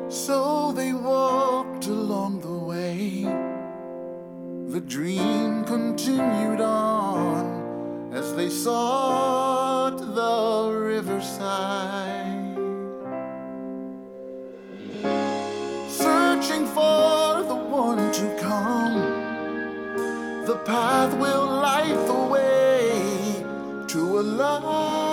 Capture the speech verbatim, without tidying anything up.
So they walked along the way. The dream continued on as they sought the riverside, searching for the one to come. The path will light the way to a life